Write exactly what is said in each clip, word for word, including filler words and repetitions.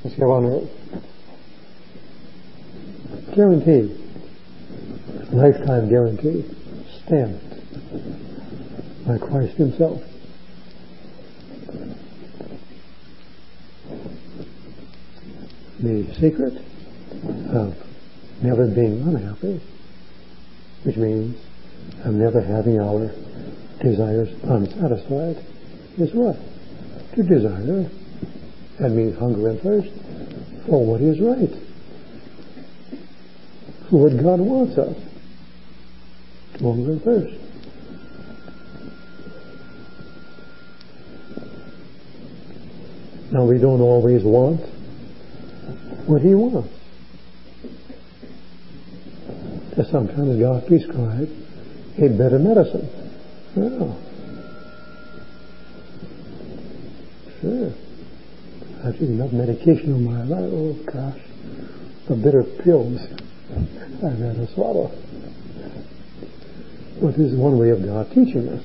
is here on earth. Guaranteed. Lifetime guarantee. Stamped by Christ himself. The secret of never being unhappy, which means of never having our desires unsatisfied, is what? To desire. That means hunger and thirst for what is right, for what God wants us. To hunger and thirst. Now we don't always want what he wants. There's sometimes God prescribed a better medicine. Oh. Sure. I've taken enough medication in my life. Oh gosh. The bitter pills I've had to swallow. But this is one way of God teaching us.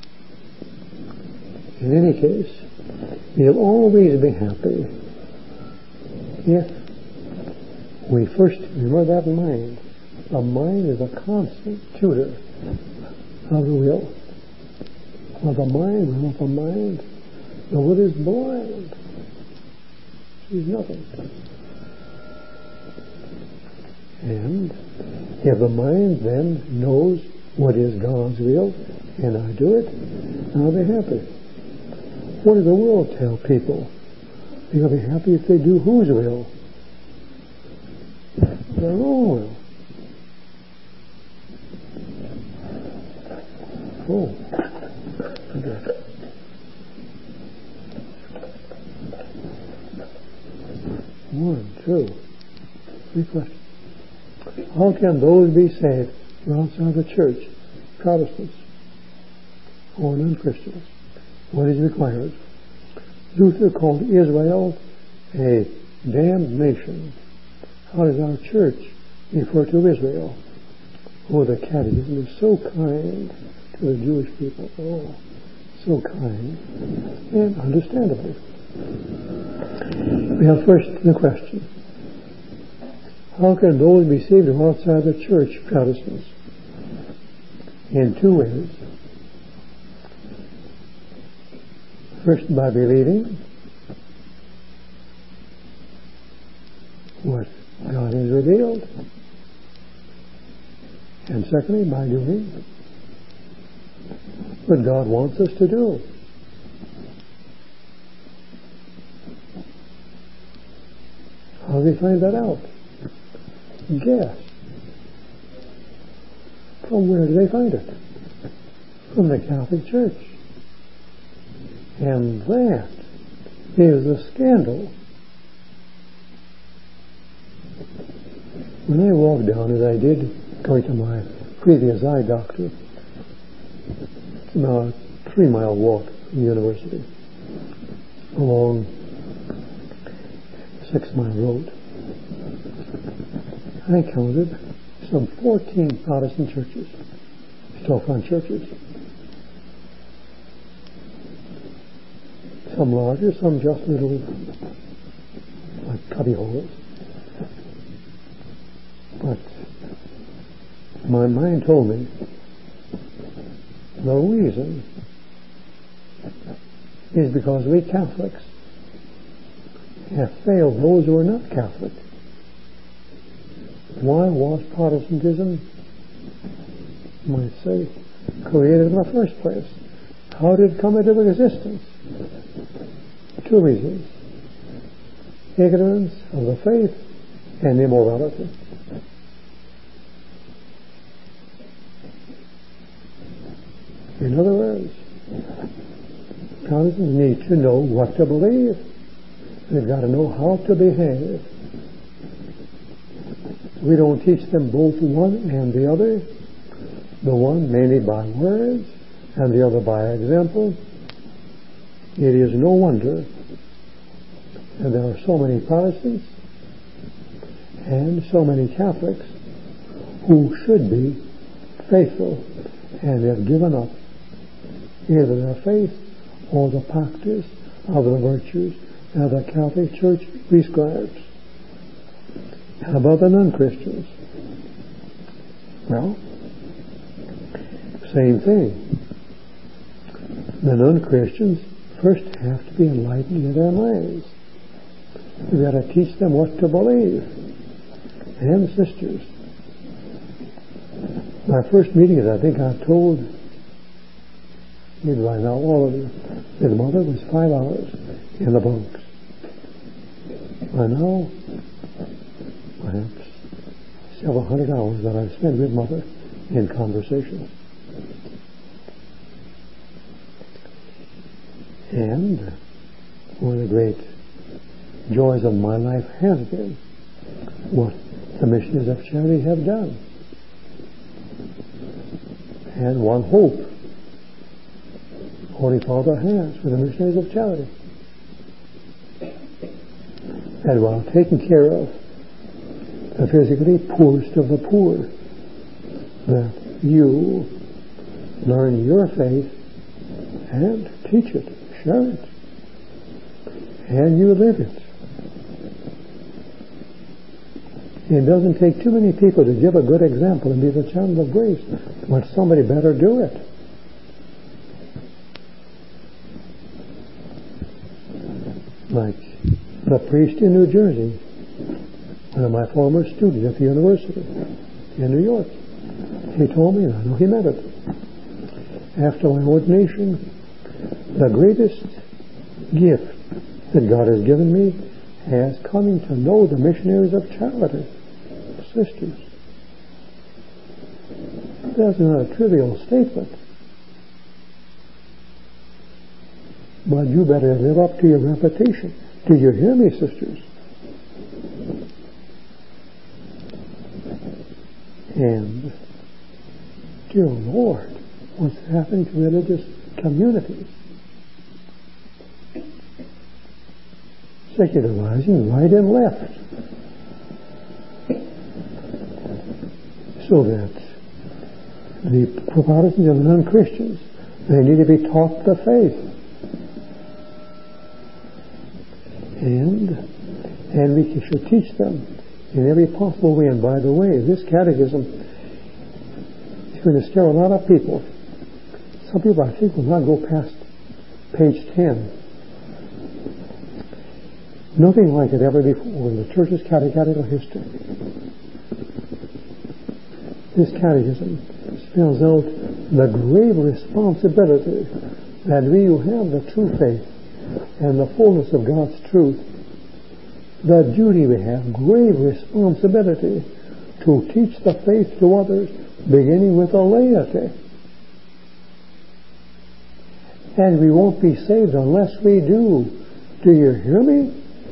In any case, we'll always be happy if we first remember that mind. The mind is a constant tutor of the will. Well, the mind, without the mind, the will is blind. Sees nothing. And if the mind then knows what is God's will, and I do it, I'll be happy. What does the world tell people? They'll be happy if they do whose will? Their own will. Oh. Okay. One, two, three questions. How can those be saved who are outside the church? Protestants or non-Christians? What is required? Luther called Israel a damned nation. How does our church refer to Israel? Oh, the Catechism is so kind to the Jewish people. Oh, so kind and understandably. We have first the question. How can those be saved who are outside the church, Protestants? In two ways. First, by believing what God has revealed. And secondly, by doing what God wants us to do. How do they find that out? Guess. From where do they find it? From the Catholic Church. And that is a scandal. When I walked down, as I did, going to my previous eye doctor, it's about a three-mile walk from the university, along a six-mile road. I counted some fourteen Protestant churches, storefront churches. Some larger, some just little, like cubby holes. But my mind told me the reason is because we Catholics have failed those who are not Catholic. Why was Protestantism, you might say, created in the first place? How did it come into existence? Two reasons. Ignorance of the faith and immorality. In other words, Protestants need to know what to believe. They've got to know how to behave. We don't teach them both one and the other. The one mainly by words and the other by example. It is no wonder that there are so many Protestants and so many Catholics who should be faithful and have given up either their faith or the practice of the virtues as the Catholic Church prescribes. How about the non-Christians? Well, same thing. The non-Christians first have to be enlightened in their minds. We've got to teach them what to believe. And sisters, my first meeting, I think I told you by now, all of you, that mother was five hours in the bunks. I know perhaps several hundred hours that I've spent with mother in conversation. And one of the great joys of my life has been what the Missionaries of Charity have done. And one hope Holy Father has for the Missionaries of Charity. And while taking care of the physically poorest of the poor, that you learn your faith and teach it, share it, and you live it. It doesn't take too many people to give a good example and be the channel of grace. But somebody better do it. Like the priest in New Jersey, one of my former students at the university in New York, he told me, and I know he meant it, after my ordination, the greatest gift that God has given me has coming to know the Missionaries of Charity, sisters. That's not a trivial statement. But you better live up to your reputation. Do you hear me, sisters? And, dear Lord, what's happening to religious communities? Secularizing right and left. So that the Protestants and the non-Christians, they need to be taught the faith. And, and we should teach them in every possible way. And by the way, this catechism is going to scare a lot of people. Some people, I think, will not go past page ten. Nothing like it ever before in the Church's catechetical history. This catechism spells out the grave responsibility that we who have the true faith and the fullness of God's truth, the duty we have, grave responsibility to teach the faith to others, beginning with the laity. And we won't be saved unless we do. Do you hear me?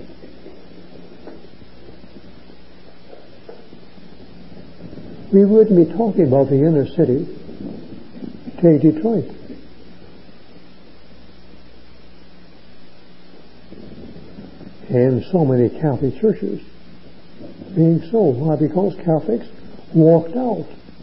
We wouldn't be talking about the inner city. Take Detroit. And so many Catholic churches being sold. Why? Because Catholics walked out.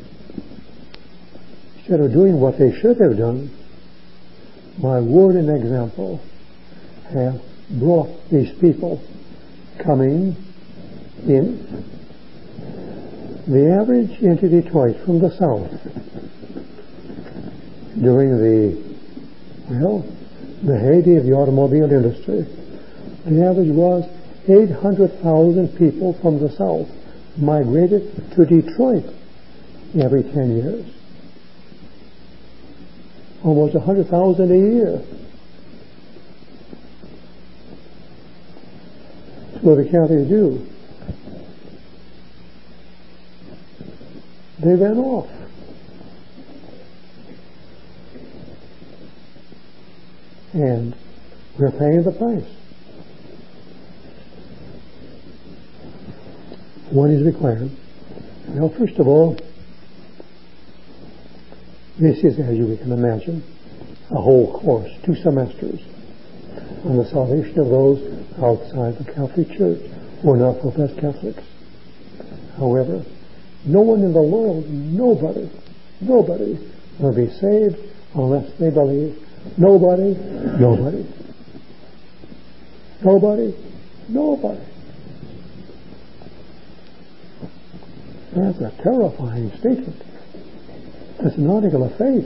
Instead of doing what they should have done, my word and example have brought these people coming in. The average into Detroit from the south during the, well, the heyday of the automobile industry, the average was eight hundred thousand people from the south migrated to Detroit every ten years. Almost one hundred thousand a year. That's what the Catholics do. They ran off. And we're paying the price. What is required? Well, first of all, this is, as you can imagine, a whole course, two semesters, on the salvation of those outside the Catholic Church who are not professed Catholics. However, no one in the world, nobody, nobody will be saved unless they believe. Nobody, nobody. Nobody? Nobody. That's a terrifying statement. That's an article of faith.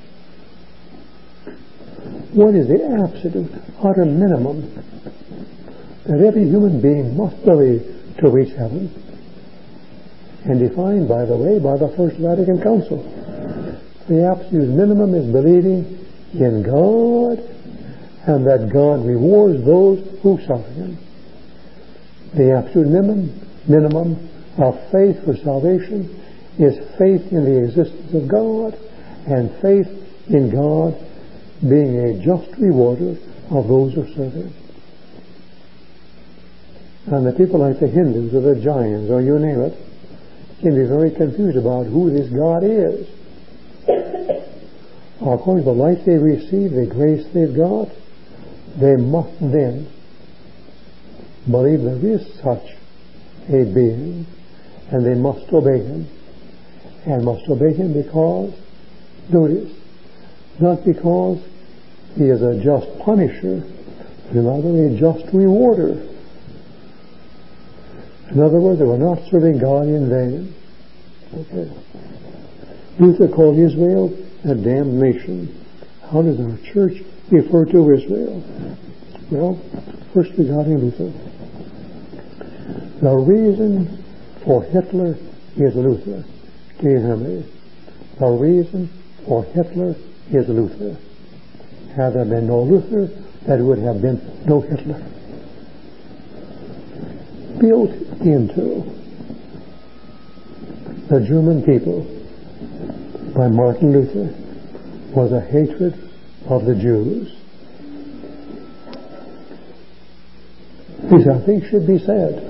What is the absolute, utter minimum that every human being must believe to reach heaven? And defined, by the way, by the First Vatican Council. The absolute minimum is believing in God and that God rewards those who suffer Him. The absolute minimum, minimum of faith for salvation is faith in the existence of God and faith in God being a just rewarder of those who serve Him. And the people like the Hindus or the Jains or you name it can be very confused about who this God is. According to the life they receive, the grace they've got, they must then believe there is such a being, and they must obey Him. And must obey Him because, notice, not because He is a just punisher, but rather a just rewarder. In other words, they were not serving God in vain. Okay. Luther called Israel a damned nation. How does our church refer to Israel? Well, first we got in Luther. The reason for Hitler is Luther. Do you hear me? The reason for Hitler is Luther. Had there been no Luther, there would have been no Hitler. Built into the German people by Martin Luther was a hatred of the Jews. This, I think, should be said.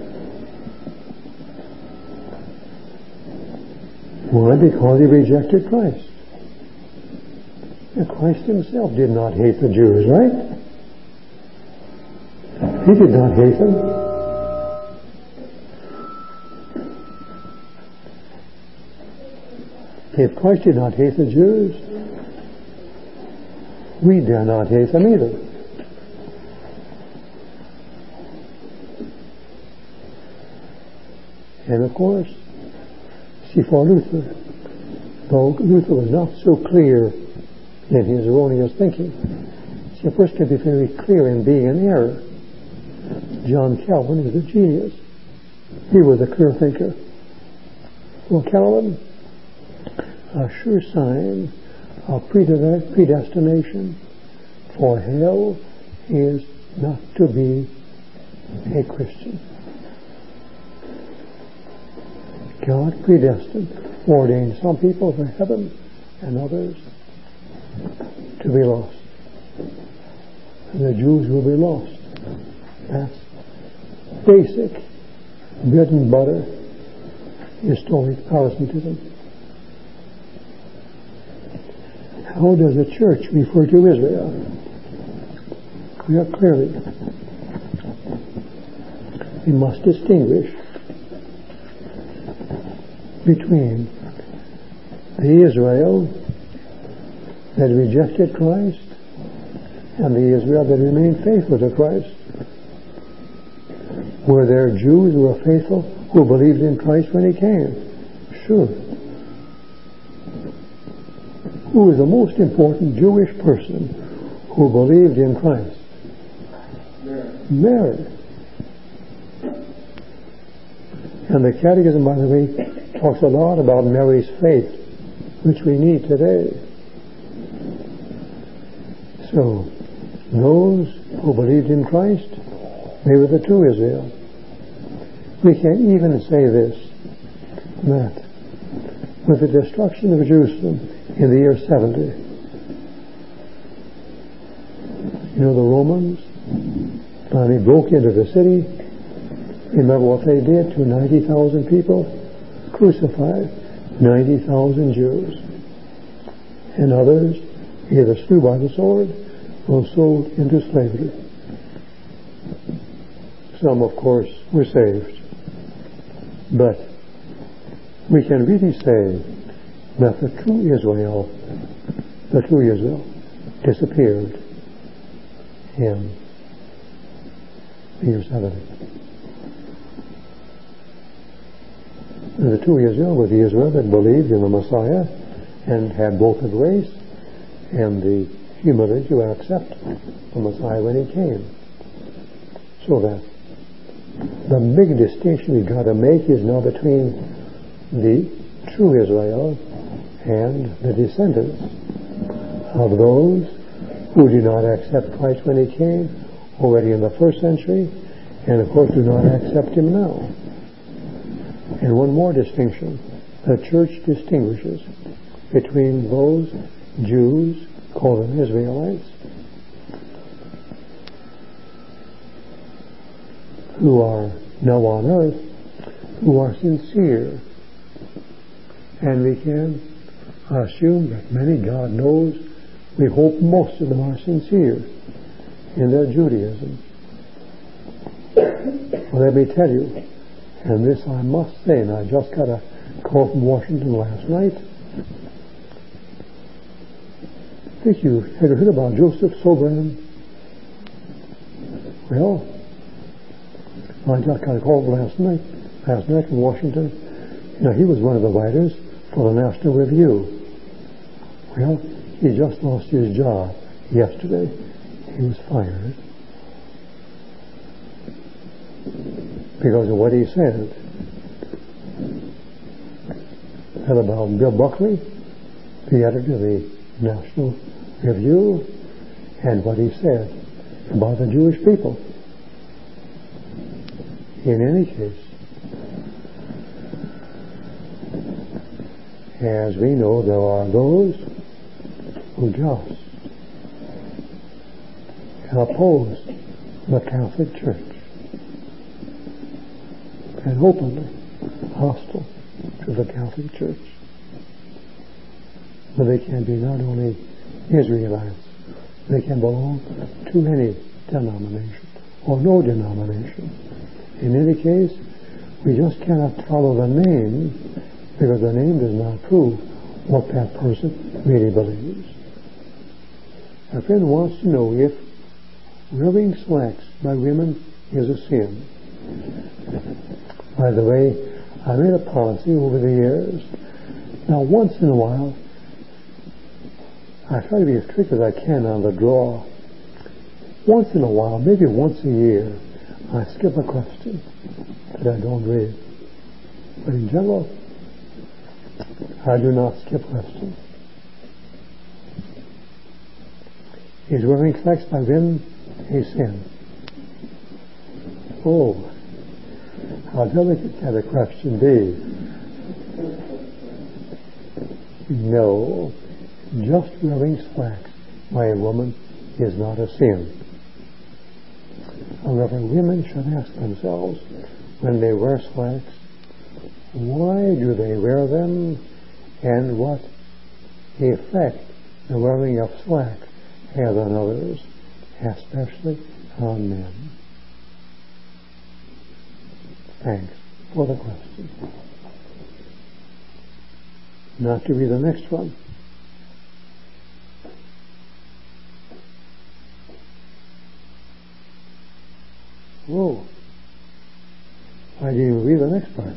Why? Because he rejected Christ. And Christ Himself did not hate the Jews, right? He did not hate them. If Christ did not hate the Jews, we dare not hate them either. And of course, see, for Luther, though Luther was not so clear in his erroneous thinking, see, a person can be very clear in being in error. John Calvin is a genius. He was a clear thinker. Well, Calvin, a sure sign of predestination for hell is not to be a Christian. God predestined, ordained some people for heaven and others to be lost. And the Jews will be lost. That's basic bread and butter historic Protestantism. How does the church refer to Israel? Clearly, we must distinguish between the Israel that rejected Christ and the Israel that remained faithful to Christ. Were there Jews who were faithful who believed in Christ when He came? Sure. Who is the most important Jewish person who believed in Christ? Mary. Mary. And the Catechism, by the way, talks a lot about Mary's faith, which we need today. So, those who believed in Christ, they were the true Israel. We can even say this, that with the destruction of Jerusalem in the year seventy, you know, the Romans finally broke into the city. Remember what they did to ninety thousand people? Crucified ninety thousand Jews. And others either slew by the sword or sold into slavery. Some, of course, were saved. But we can really say that the true Israel, the true Israel, disappeared in Figure seventy. And the true Israel was the Israel that believed in the Messiah and had both the grace and the humility to accept the Messiah when he came. So that the big distinction we've got to make is now between the true Israel and the descendants of those who did not accept Christ when he came already in the first century, and of course do not accept him now. And one more distinction. The church distinguishes between those Jews called them Israelites who are now on earth, who are sincere. And we can assume that many, God knows, we hope most of them are sincere in their Judaism. Well, let me tell you, and this I must say, and I just got a call from Washington last night. I think you have heard about Joseph Sobran. Well, I just got a call last night, last night from Washington. You know, he was one of the writers for the National Review. Well, he just lost his job yesterday. He was fired because of what he said. And about Bill Buckley, the editor of the National Review, and what he said about the Jewish people. In any case, as we know, there are those who just oppose the Catholic Church and openly hostile to the Catholic Church. But they can be not only Israelites, they can belong to any denomination or no denomination. In any case, we just cannot follow the name because the name does not prove what that person really believes. A friend wants to know if wearing slacks by women is a sin. By the way, I made a policy over the years. Now, once in a while, I try to be as quick as I can on the draw. Once in a while, maybe once a year, I skip a question that I don't read. But in general, I do not skip questions. Is wearing slacks by women a sin? Oh, how delicate can a question be? No, just wearing slacks by a woman is not a sin. However, women should ask themselves, when they wear slacks, why do they wear them, and what effect the wearing of slacks has on others, especially on men. Thanks for the question. Now to read the next one. Oh, I didn't even read the next part.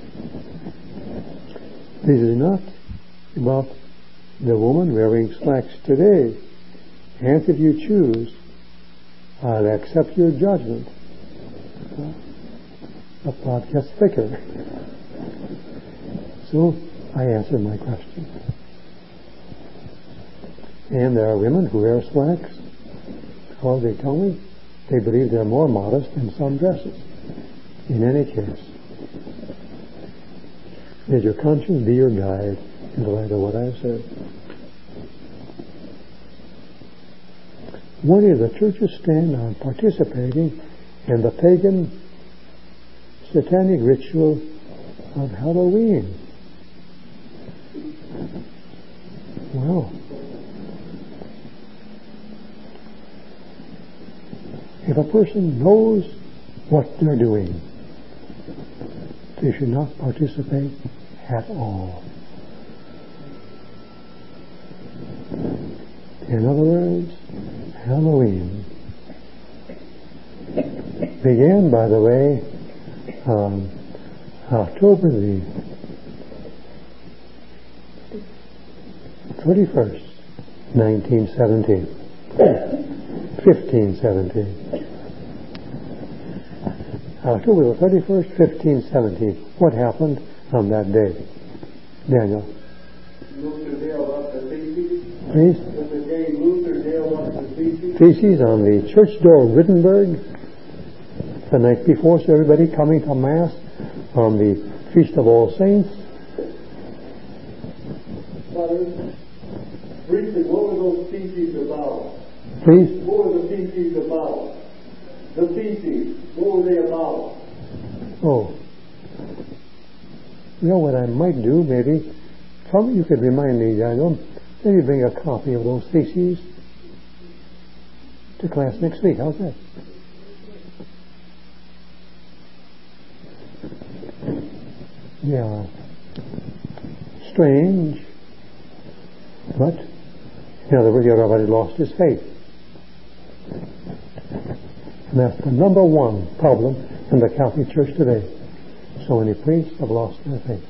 This is not about the woman wearing slacks today. And if you choose, I'll accept your judgment. The plot gets thicker. So I answered my question. And there are women who wear slacks because they tell me they believe they're more modest than some dresses. In any case, may your conscience be your guide in the light of what I've said. One of the churches stand on participating in the pagan satanic ritual of Halloween. Well, if a person knows what they're doing, they should not participate at all. In other words, Halloween began, by the way, um, October the thirty-first, nineteen seventeen. fifteen seventeen. October the thirty-first, fifteen seventeen. What happened on that day? Daniel. Luther nailed up the theses. Please. Was the day Luther nailed up the theses? Theses on the church door of Wittenberg the night before, so everybody coming to Mass on the Feast of All Saints. Father, briefly, what were those theses about? Please. What were the theses about? The theses, what were they about? Oh. You know what I might do, maybe? Probably you could remind me, Daniel. Maybe bring a copy of those theses to class next week. How's that? Yeah. Strange. But, in other words, everybody lost his faith. And that's the number one problem in the Catholic Church today. So many priests have lost their faith.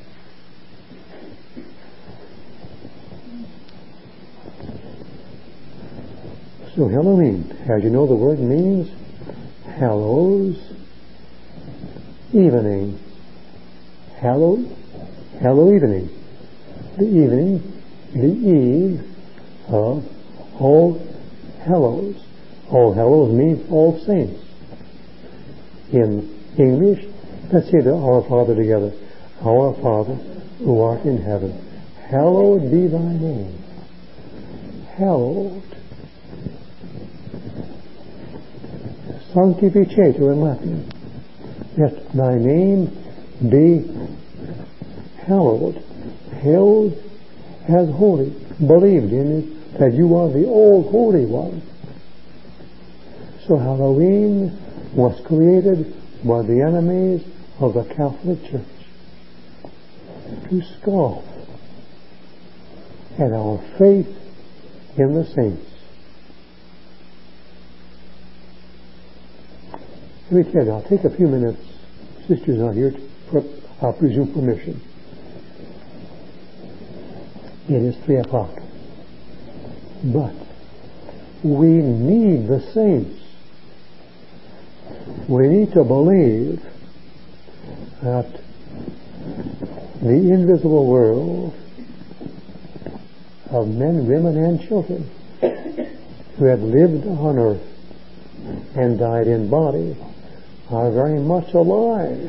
So Halloween, as you know, the word means Hallows evening. Hallow, Hallow evening. The evening, the eve of All Hallows. All Hallows means All Saints. In English, let's say the Our Father together. Our Father, who art in heaven, hallowed be thy name. Hallowed. Sanctificetur in Latin. Let thy name be hallowed, held as holy, believed in it, that you are the all holy one. So Halloween was created by the enemies of the Catholic Church to scoff at our faith in the saints. Let me tell you, I'll take a few minutes. Sister's not here, for, I presume, permission. It is three o'clock. But we need the saints. We need to believe that the invisible world of men, women, and children who have lived on earth and died in body are very much alive.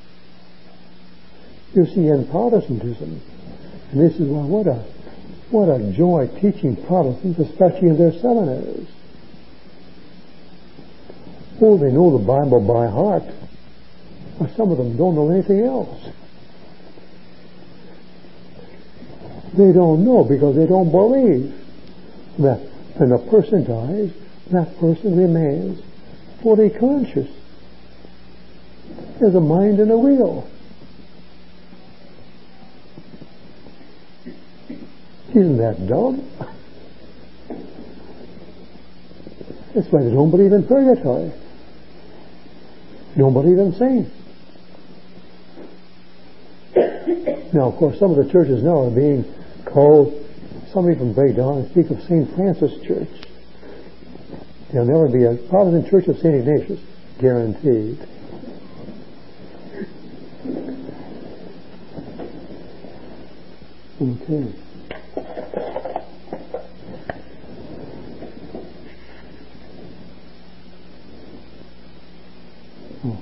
You see, in Protestantism, and this is why what a what a joy teaching Protestants, especially in their seminaries. Oh, they know the Bible by heart, but some of them don't know anything else. They don't know because they don't believe that when a person dies, that person remains fully conscious. There's a mind and a will. Isn't that dumb? That's why they don't believe in purgatory. They don't believe in saints. Now, of course, some of the churches now are being called, some even break down and speak of Saint Francis Church. There'll never be a Protestant church of Saint Ignatius, guaranteed. Okay. Oh.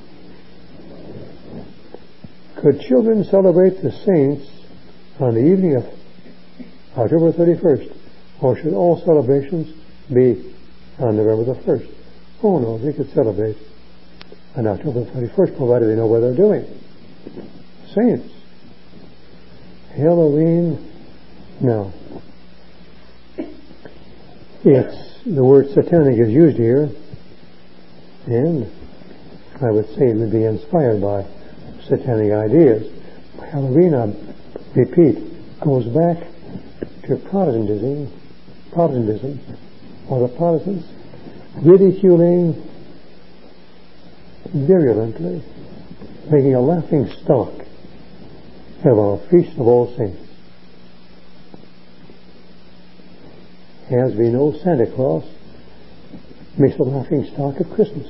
Could children celebrate the saints on the evening of October thirty-first, or should all celebrations be on November the first? Oh no, they could celebrate on October thirty-first, provided they know what they're doing. Saints. Halloween, no. It's, the word satanic is used here, and I would say it would be inspired by satanic ideas. Halloween, I repeat, goes back to Protestantism, Protestantism, or the Protestants ridiculing virulently, making a laughing stock of our Feast of All Saints. As we know, Santa Claus makes a laughing stock of Christmas.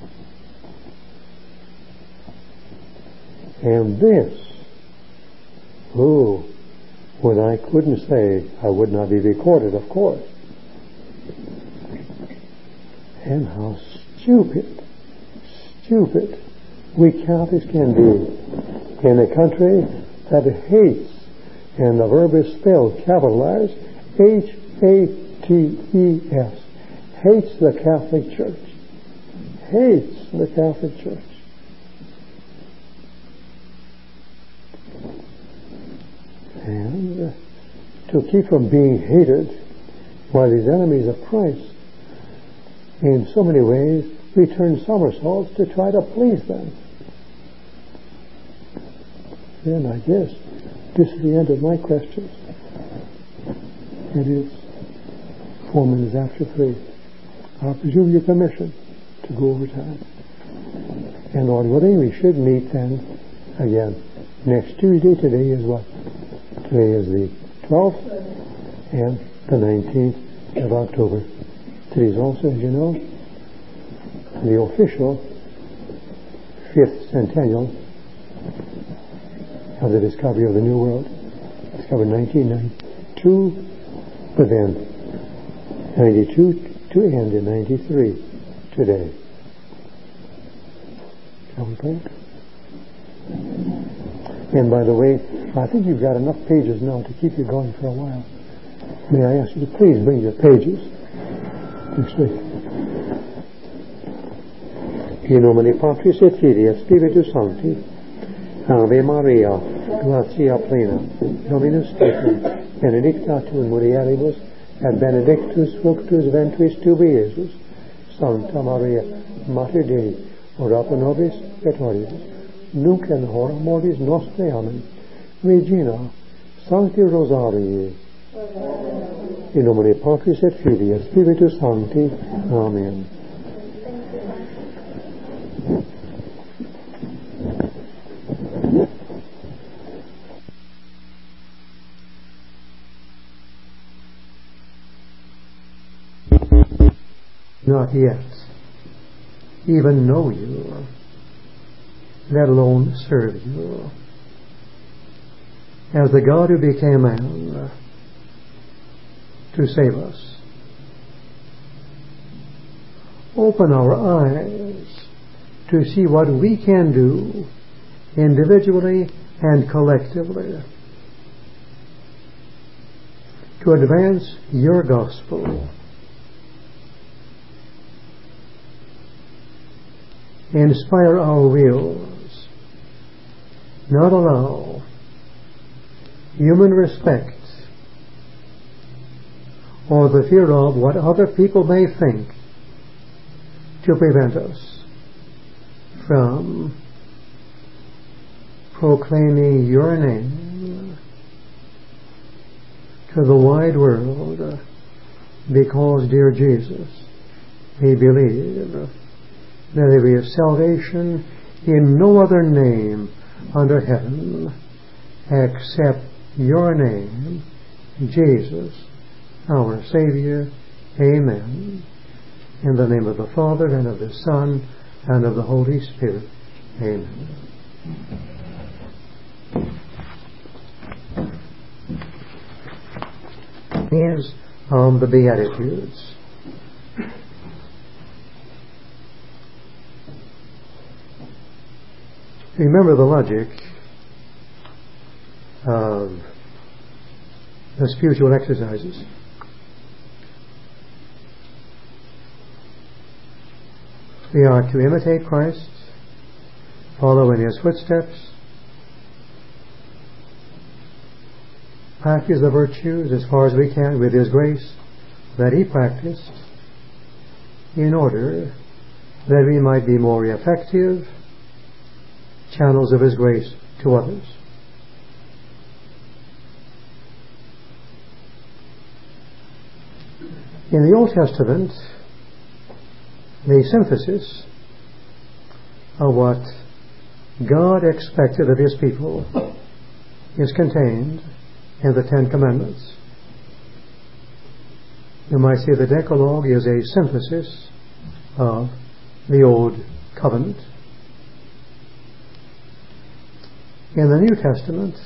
And this, oh, when I couldn't say, I would not be recorded, of course. And how stupid, stupid we Catholics can be in a country that hates, and the verb is spelled capitalized, H A T E S, hates the Catholic Church. Hates the Catholic Church. And uh, to keep from being hated by these enemies of Christ, in so many ways we turn somersaults to try to please them. And I guess this is the end of my questions. It is four minutes after three. I'll presume your permission to go over time. And Lord willing, we should meet then again next Tuesday. Today is what? Today is the twelfth and the nineteenth of October. Today is also, as you know, the official fifth centennial of the discovery of the New World. Discovered in nineteen ninety-two, but then ninety-two to end in ninety-three today. Shall we pray? And by the way, I think you've got enough pages now to keep you going for a while. May I ask you to please bring your pages next week. In nomine Patris et Filii et Spiritus Sancti. Ave Maria, gratia plena, Dominus tecum, benedicta tu in mulieribus, et benedictus fructus ventris tui, Iesus. Sancta Maria, Mater Dei, ora pro nobis peccatoribus, nunc in hora mortis nostrae. Amen. Regina, Sancti Rosarii, in nomine Patris et Filii et Spiritus Sancti. Amen. Not yet even know you, let alone serve you. As the God who became man to save us, open our eyes to see what we can do individually and collectively to advance your gospel. Inspire our wills, not allow human respect or the fear of what other people may think to prevent us from proclaiming your name to the wide world, because, dear Jesus, we believe that there is salvation in no other name under heaven except your name, Jesus, our Savior. Amen. In the name of the Father, and of the Son, and of the Holy Spirit. Amen. Is on the Beatitudes. Remember the logic of the spiritual exercises. We are to imitate Christ, follow in His footsteps, practice the virtues as far as we can with His grace that He practiced, in order that we might be more effective channels of His grace to others. In the Old Testament, the synthesis of what God expected of His people is contained in the Ten Commandments. You might say the Decalogue is a synthesis of the Old Covenant. In the New Testament,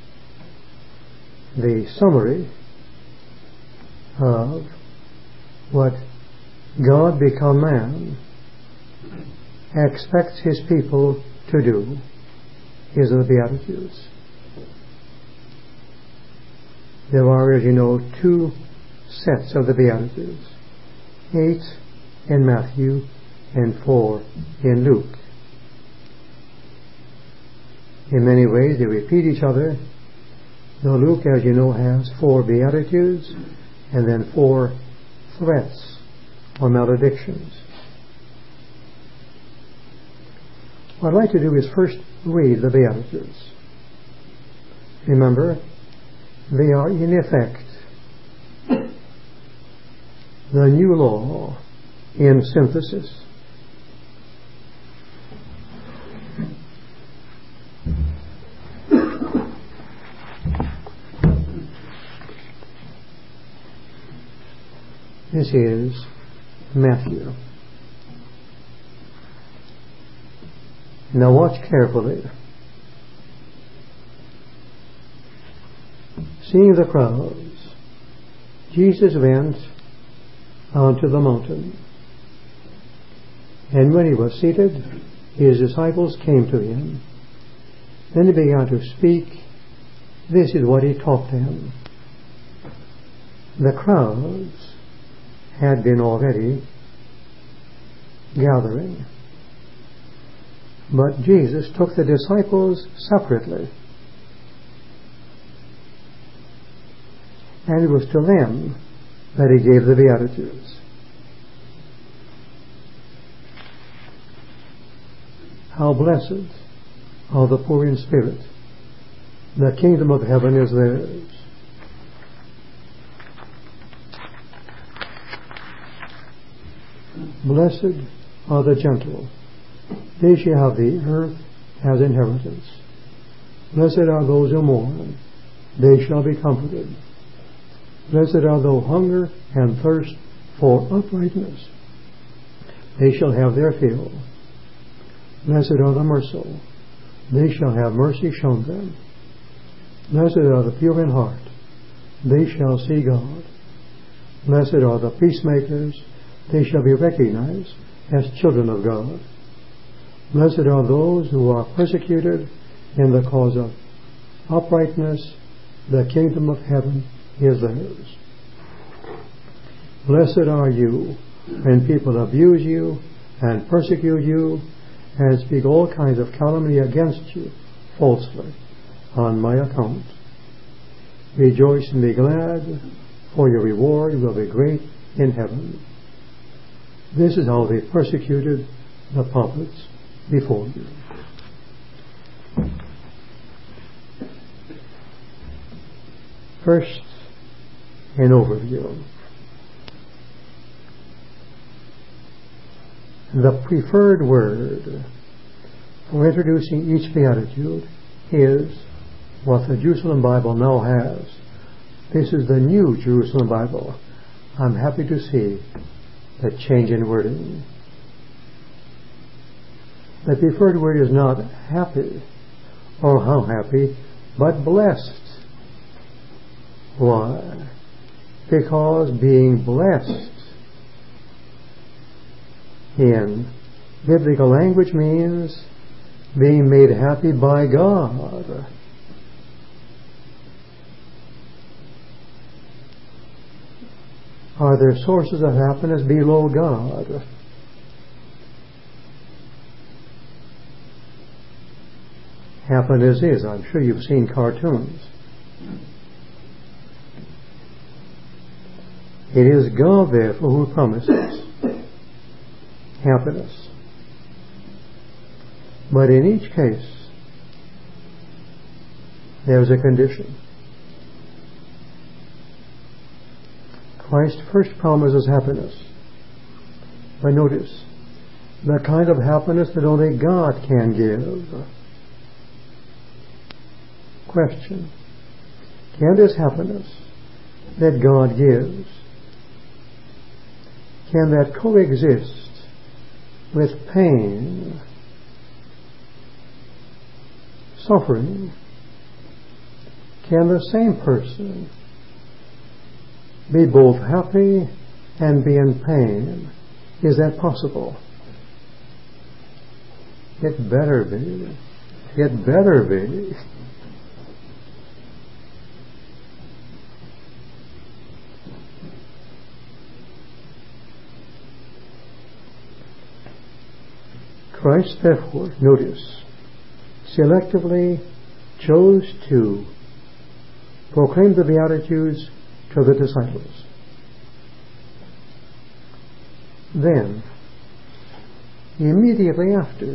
the summary of what God become man expects His people to do is the Beatitudes. There are, as you know, two sets of the Beatitudes, eight in Matthew and four in Luke. In many ways they repeat each other, though Luke, as you know, has four Beatitudes and then four threats or maledictions. What I'd like to do is first read the Beatitudes. Remember, they are in effect the new law in synthesis. This is Matthew. Now watch carefully. Seeing the crowds, Jesus went onto the mountain. And when He was seated, His disciples came to Him. Then He began to speak. This is what He taught them. The crowds had been already gathering. But Jesus took the disciples separately. And it was to them that He gave the Beatitudes. How blessed are the poor in spirit. The kingdom of heaven is theirs. Blessed are the gentle. They shall have the earth as inheritance. Blessed are those who mourn. They shall be comforted. Blessed are those who hunger and thirst for uprightness. They shall have their fill. Blessed are the merciful. They shall have mercy shown them. Blessed are the pure in heart. They shall see God. Blessed are the peacemakers. They shall be recognized as children of God. Blessed are those who are persecuted in the cause of uprightness. The kingdom of heaven is theirs. Blessed are you when people abuse you and persecute you and speak all kinds of calumny against you falsely on my account. Rejoice and be glad, for your reward will be great in heaven. This is how they persecuted the prophets before you. First, an overview. The preferred word for introducing each beatitude is what the Jerusalem Bible now has. This is the New Jerusalem Bible. I'm happy to see the change in wording. The preferred word is not happy or how happy, but blessed. Why? Because being blessed in biblical language means being made happy by God. Are there sources of happiness below God? Happiness is, I'm sure you've seen cartoons. It is God, therefore, who promises happiness. But in each case, there's a condition. Christ first promises happiness. But notice, the kind of happiness that only God can give. Question: can this happiness that God gives, can that coexist with pain, suffering? Can the same person be both happy and be in pain? Is that possible? It better be. It better be. Christ, therefore, notice, selectively chose to proclaim the Beatitudes to the disciples. Then, immediately after,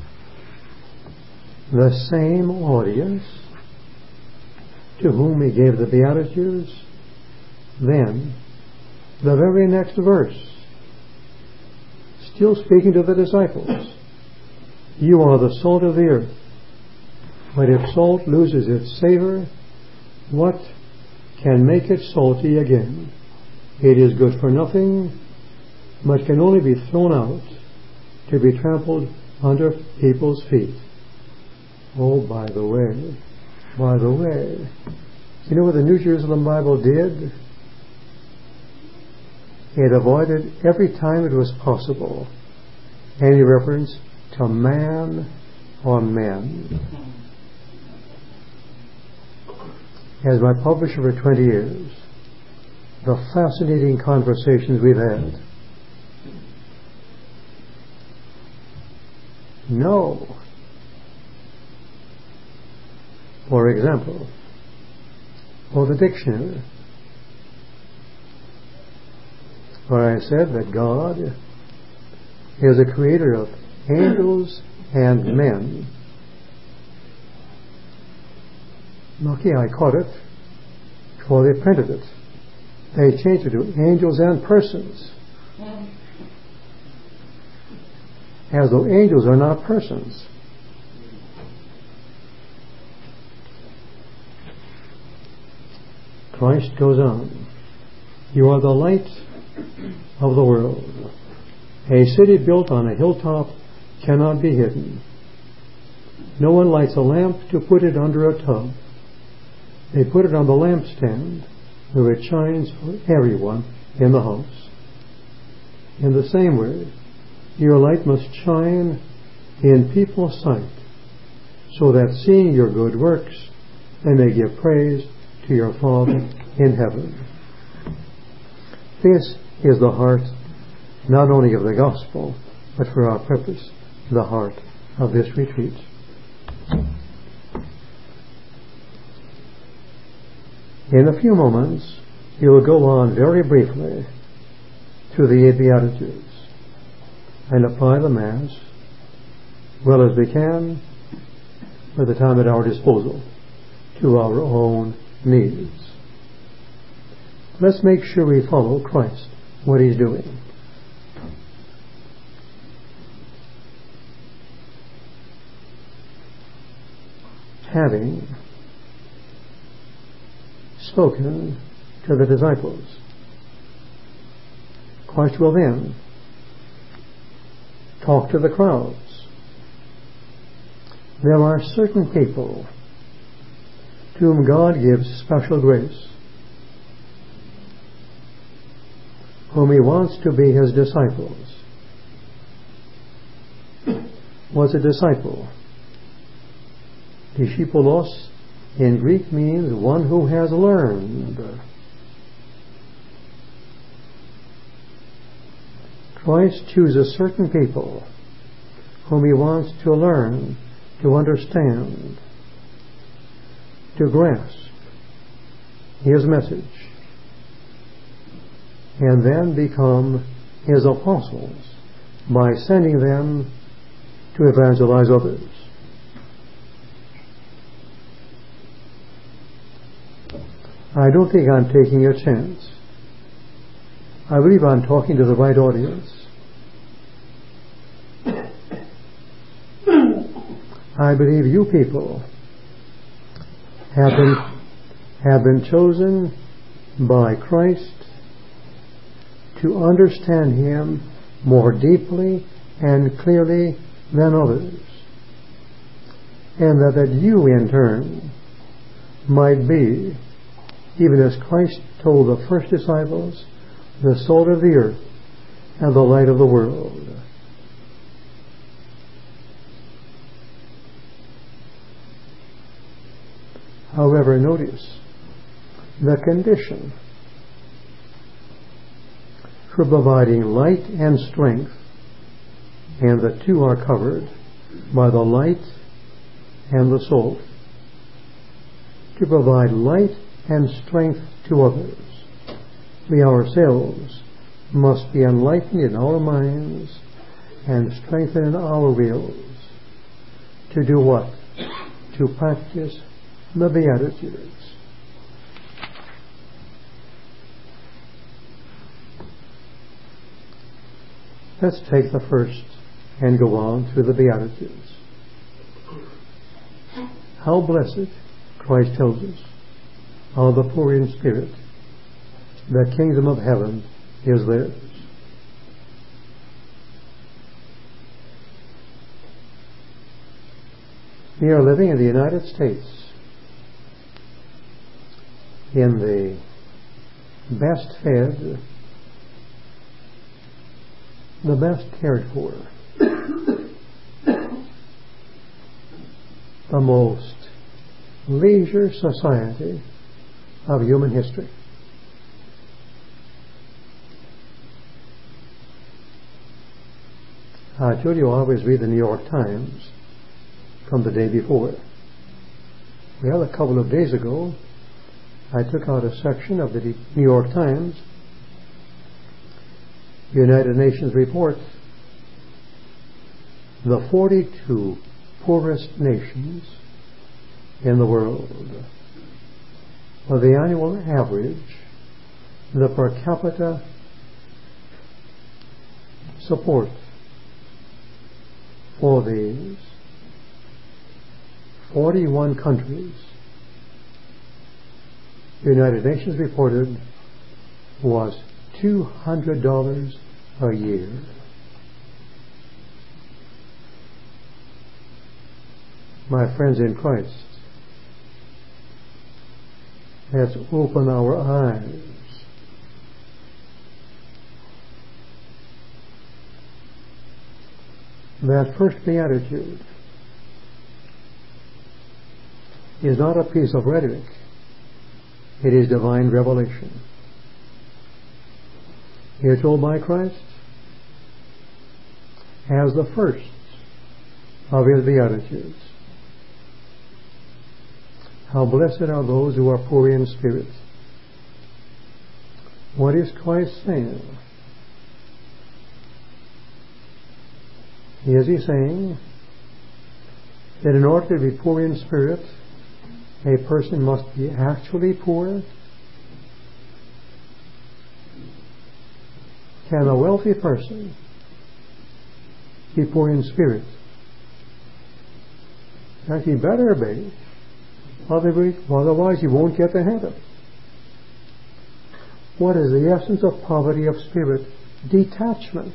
the same audience to whom he gave the Beatitudes, then, the very next verse, still speaking to the disciples, you are the salt of the earth. But if salt loses its savor, what can make it salty again? It is good for nothing, but can only be thrown out to be trampled under people's feet. Oh, by the way, by the way, you know what the New Jerusalem Bible did? It avoided every time it was possible any reference to man or men. As my publisher for twenty years, the fascinating conversations we've had. No. For example, for the dictionary, where I said that God is a creator of angels and men. Okay, I caught it before they printed it. They changed it to angels and persons. As though angels are not persons. Christ goes on. You are the light of the world. A city built on a hilltop cannot be hidden. No one lights a lamp to put it under a tub. They put it on the lampstand where it shines for everyone in the house. In the same way, your light must shine in people's sight, so that seeing your good works, they may give praise to your Father in heaven. This is the heart not only of the gospel, but for our purpose, the heart of this retreat. In a few moments, we will go on very briefly to the eight Beatitudes and apply them as well as we can with the time at our disposal to our own needs. Let's make sure we follow Christ, what He's doing. Having spoken to the disciples, Christ will then talk to the crowds. There are certain people to whom God gives special grace, whom He wants to be His disciples. What's a disciple? Discipulos in Greek means one who has learned. Christ chooses certain people whom He wants to learn, to understand, to grasp His message, and then become His apostles by sending them to evangelize others. I don't think I'm taking a chance. I believe I'm talking to the right audience. I believe you people have been, have been chosen by Christ to understand Him more deeply and clearly than others, and that, that you in turn might be, even as Christ told the first disciples, the salt of the earth and the light of the world. However, notice the condition for providing light and strength, and the two are covered by the light and the salt, to provide light and strength to others. We ourselves must be enlightened in our minds and strengthened in our wills to do what? To practice the Beatitudes. Let's take the first and go on through the Beatitudes. How blessed, Christ tells us, are the poor in spirit. The kingdom of heaven is theirs. We are living in the United States in the best fed, the best cared for, the most leisure society of human history. I told you I always read the New York Times from the day before. Well, a couple of days ago, I took out a section of the New York Times, United Nations report, the forty-two poorest nations in the world. For the annual average, the per capita support for these forty-one countries, the United Nations reported, was two hundred dollars a year. My friends in Christ, let's open our eyes. That first beatitude is not a piece of rhetoric. It is divine revelation. Here told by Christ as the first of His Beatitudes. How blessed are those who are poor in spirit. What is Christ saying? Is He saying that in order to be poor in spirit, a person must be actually poor? Can a wealthy person be poor in spirit? In fact, he better be. Otherwise, he won't get to heaven. What is the essence of poverty of spirit? Detachment.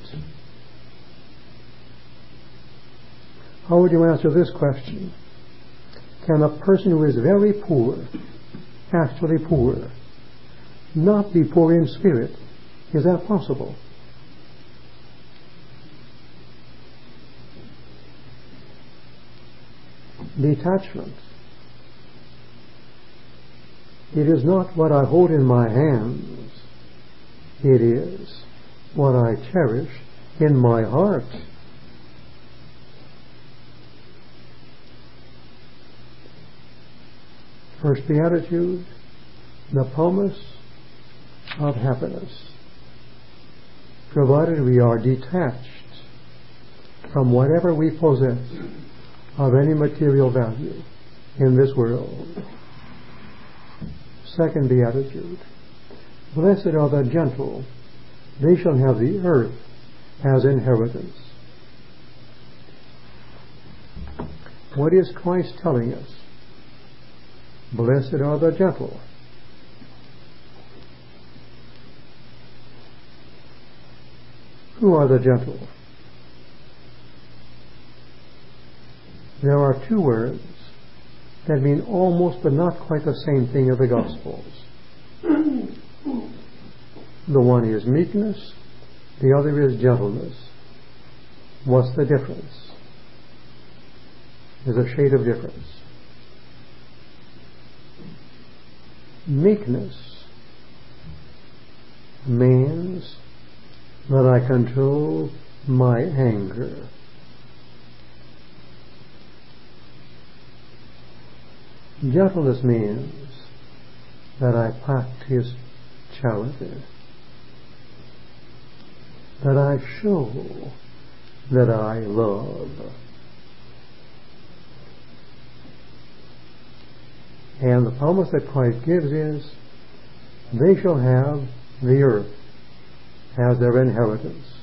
How would you answer this question? Can a person who is very poor, actually poor, not be poor in spirit? Is that possible? Detachment. It is not what I hold in my hands. It is what I cherish in my heart. First Beatitude, the promise of happiness, provided we are detached from whatever we possess of any material value in this world. Second Beatitude, blessed are the gentle, they shall have the earth as inheritance. What is Christ telling us? Blessed are the gentle. Who are the gentle? There are two words that mean almost but not quite the same thing in the Gospels. The one is meekness, the other is gentleness. What's the difference? There's a shade of difference. Meekness means that I control my anger. Gentleness means that I practice charity, that I show that I love. And the promise that Christ gives is, they shall have the earth as their inheritance.